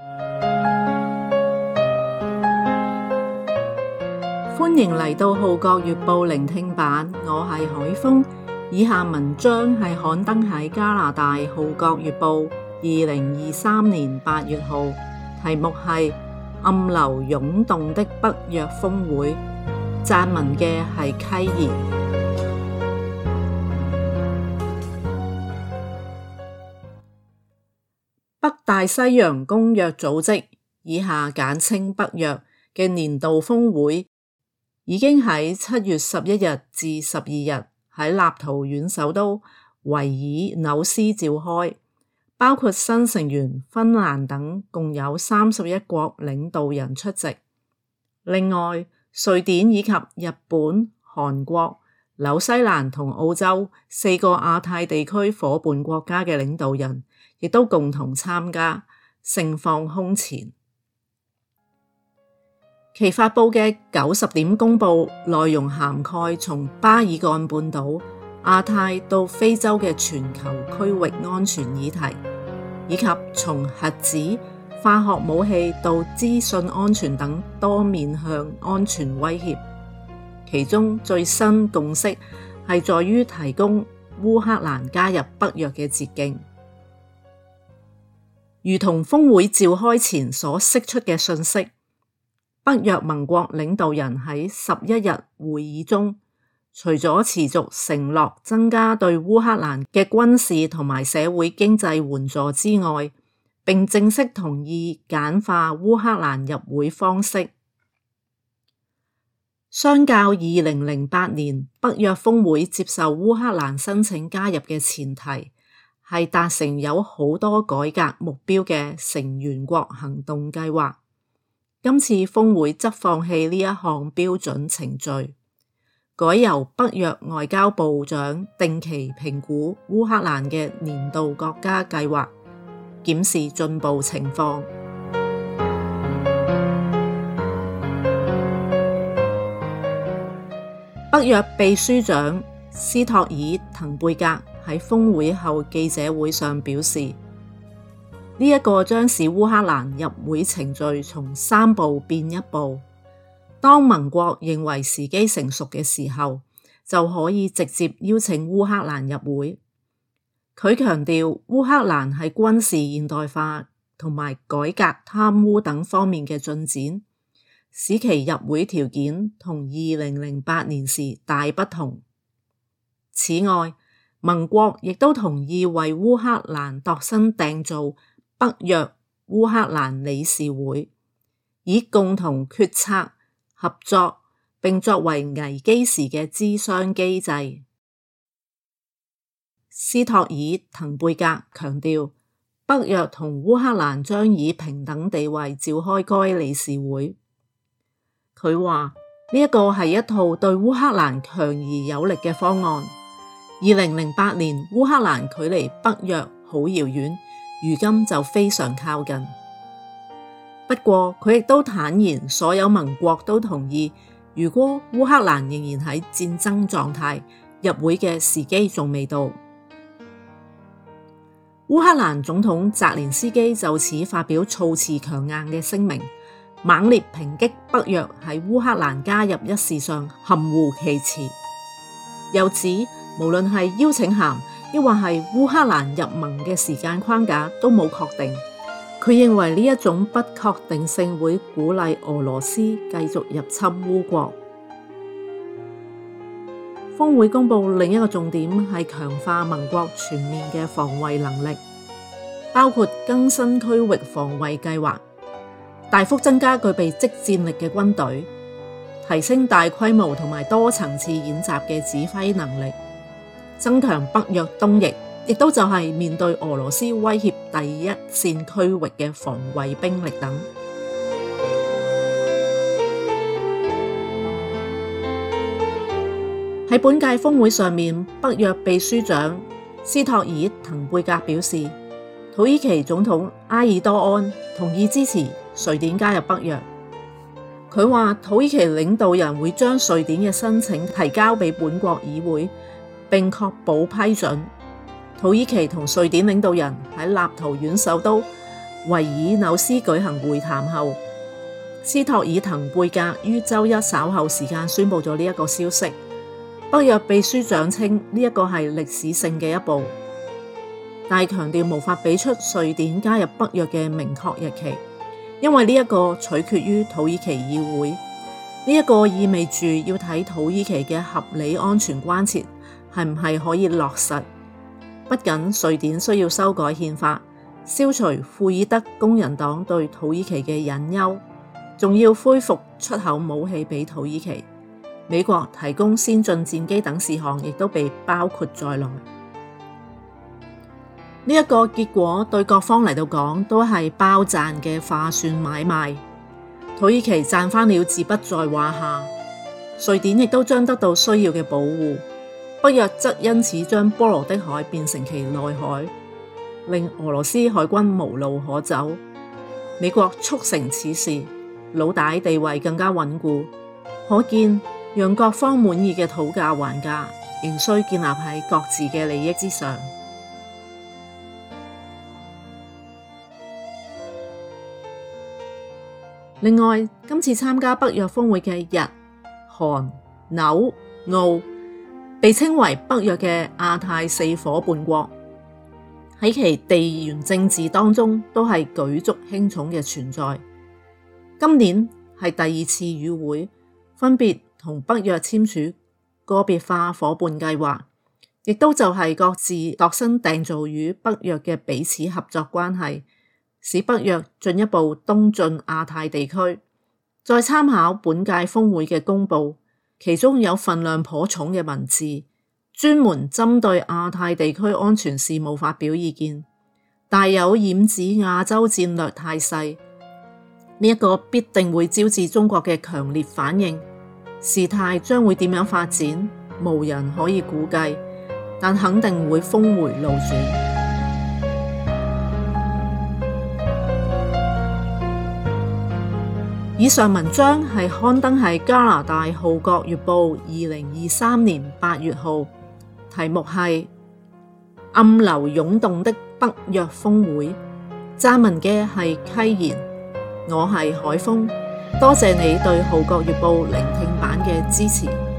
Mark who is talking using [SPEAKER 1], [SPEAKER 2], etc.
[SPEAKER 1] 歡迎嚟到《號角月報》聆聽版，我係海峰。以下文章係刊登喺加拿大《號角月報》2023年8月號，題目係暗流湧動的北約峰會，撰文嘅係溪賢。北大西洋公約組織，以下簡稱北約嘅年度峰會已經喺7月11日至12日喺立陶宛首都維爾紐斯召開，包括新成員芬蘭等共有31國領導人出席。另外，瑞典以及日本、韓國、紐西蘭同澳洲4個亞太地區夥伴國家嘅領導人亦都共同參加，盛況空前。其發佈嘅90點公報內容涵蓋從巴爾幹半島、亞太到非洲嘅全球區域安全議題，以及從核子、化學武器到資訊安全等多面向安全威脅。其中最新共識係在於提供烏克蘭加入北約嘅捷徑。如同峰會召開前所釋出嘅訊息，北約盟國領導人喺11日會議中，除咗持續承諾增加對烏克蘭嘅軍事同埋社會經濟援助之外，並正式同意簡化烏克蘭入會方式。相較2008年北約峰會接受烏克蘭申請加入嘅前提，係達成有好多改革目標嘅成員國行動計劃。今次峰會則放棄呢一項標準程序，改由北約外交部長定期評估烏克蘭嘅年度國家計劃，檢視進步情況。北約秘書長斯托爾滕貝格喺峰會後記者會上表示，呢一個將使烏克蘭入會程序從3步變1步。當盟國認為時機成熟嘅時候，就可以直接邀請烏克蘭入會。佢強調，烏克蘭喺軍事現代化同埋改革貪污等方面嘅進展，使其入會條件同2008年時大不同。此外，盟國亦都同意為烏克蘭度身訂造北約烏克蘭理事會，以共同決策、合作，並作為危機時嘅諮商機制。斯托爾滕貝格強調，北約同烏克蘭將以平等地位召開該理事會。佢話呢一個係一套對烏克蘭強而有力嘅方案。2008年烏克蘭距離北約好遙遠，如今就非常靠近。不過佢亦都坦言，所有盟國都同意，如果烏克蘭仍然喺戰爭狀態，入會嘅時機仲未到。烏克蘭總統澤連斯基就此發表措辭強硬嘅聲明，猛烈抨擊北約喺烏克蘭加入一事上含糊其辭，又指無論係邀請函，抑或係烏克蘭入盟嘅時間框架都冇確定。佢認為呢一種不確定性會鼓勵俄羅斯繼續入侵烏國。峰會公佈另一個重點係強化盟國全面嘅防衛能力，包括更新區域防衛計劃，大幅增加具備即戰力嘅軍隊，提升大規模同埋多層次演習嘅指揮能力，增強北約東翼，亦都就係面對俄羅斯威脅第一線區域嘅防衛兵力等。喺本屆峰會上面，北約秘書長斯托爾滕貝格表示，土耳其總統埃爾多安同意支持瑞典加入北約。佢話土耳其領導人會將瑞典嘅申請提交俾本國議會，並確保批准。土耳其同瑞典領導人喺立陶宛首都維爾紐斯舉行會談後，斯托爾滕貝格於周一稍後時間宣布咗呢一個消息。北約秘書長稱呢一個係歷史性嘅一步，但係強調無法俾出瑞典加入北約嘅明確日期，因為呢一個取決於土耳其議會。呢一個意味住要睇土耳其嘅合理安全關切係唔係可以落實。不僅瑞典需要修改憲法，消除庫爾德工人黨對土耳其嘅隱憂，仲要恢復出口武器俾土耳其。美國提供先進戰機等事項亦都被包括在內。呢一個結果對各方嚟到講都係包賺嘅划算買賣。土耳其賺返了自不在話下，瑞典亦都將得到需要嘅保護。北約則因此將波羅的海變成其內海，令俄羅斯海軍無路可走。美國促成此事，老大地位更加穩固。可見讓各方滿意嘅討價還價，仍需建立喺各自嘅利益之上。另外，今次參加北約峰會嘅日、韓、紐、澳，被稱為北約嘅亞太四夥伴國，喺其地緣政治當中都係舉足輕重嘅存在。今年係第二次與會，分別同北約簽署個別化夥伴計劃，亦都就係各自度身訂造與北約嘅彼此合作關係，使北約進一步東進亞太地區。再參考本屆峰會嘅公報，其中有份量頗重嘅文字，專門針對亞太地區安全事務發表意見，大有染指亞洲戰略態勢。呢一個必定會招致中國嘅強烈反應。事態將會點樣發展，無人可以估計，但肯定會峰回路轉。以上文章係刊登喺加拿大《號角月報》2023年8月號，題目係暗流湧動的北約峰會。撰文嘅係溪賢，我係海峰。多謝你對《號角月報》聆聽版嘅支持。